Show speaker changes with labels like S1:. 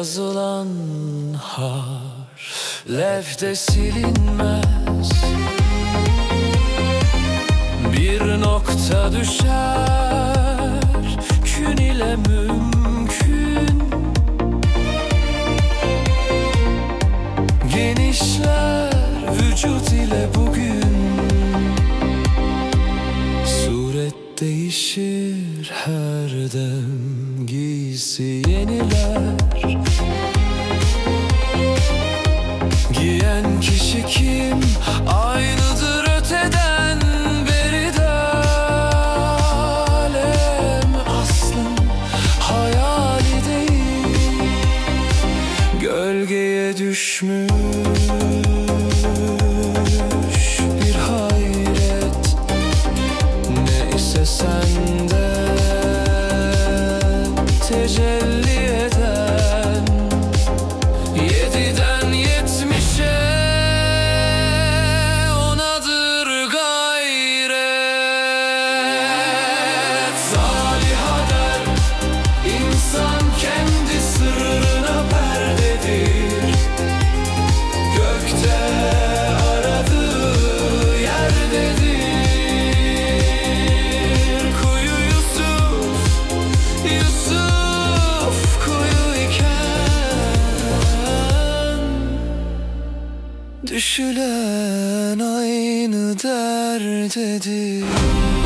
S1: yazılan harflerde silinmez. Bir nokta düşer gün ile mümkün, genişler vücut ile bugün. Suret değişir her dem, giysi yeniler. Giyen kişi kim? Aynıdır öteden beri de alem. Aslın hayali değil, gölgeye düşmüş bir hayret. Neyse sende tecelli eden, yediden yetmişe onadır gayret. Zaliha der insan, kendi sırrına perdedir. Gökte aradığı yerdedir. Kuyu Yusuf, Yusuf kuyu iken, düşülen aynı derdedir.